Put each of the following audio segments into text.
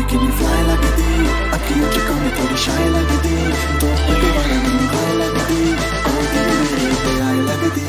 किन्नी fly लगदी, अखियों च कमी थोड़ी शाय लगदी, तो के बारे में हाय लगदी, ओ दिल मेरे ते आए लगदी।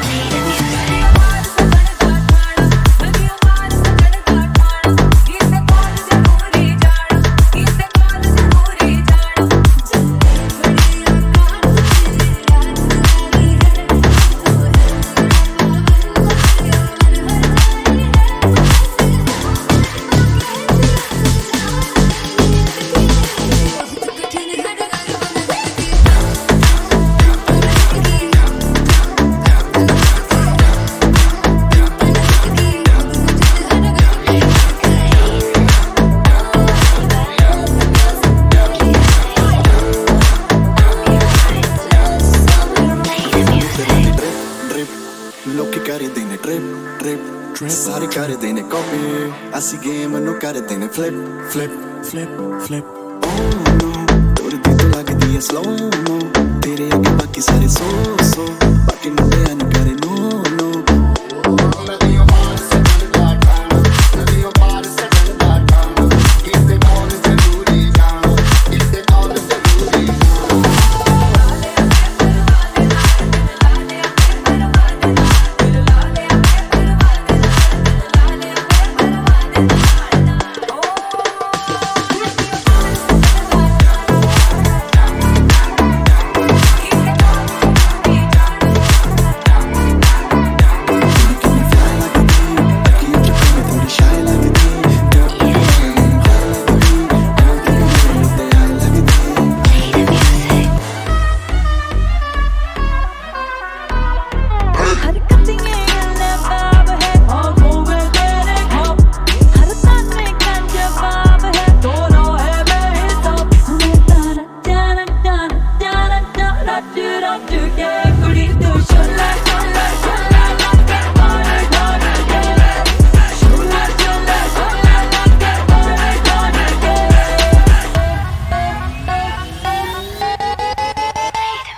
लोकी करदे ने ट्रिप ट्रिप ट्रिप, सारे करदे ने कॉपी, असी गेम नू करदे ने फ्लिप फ्लिप फ्लिप फ्लिप। ओ नो तुरदी तो लगदी है स्लो मो, तेरे अगे बाकी सारे सो सो, बाकी मुंडे न करे नो नो।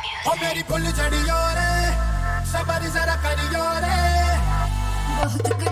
मेरी फुल चढ़ियो रे, सबर जरा करियो रे।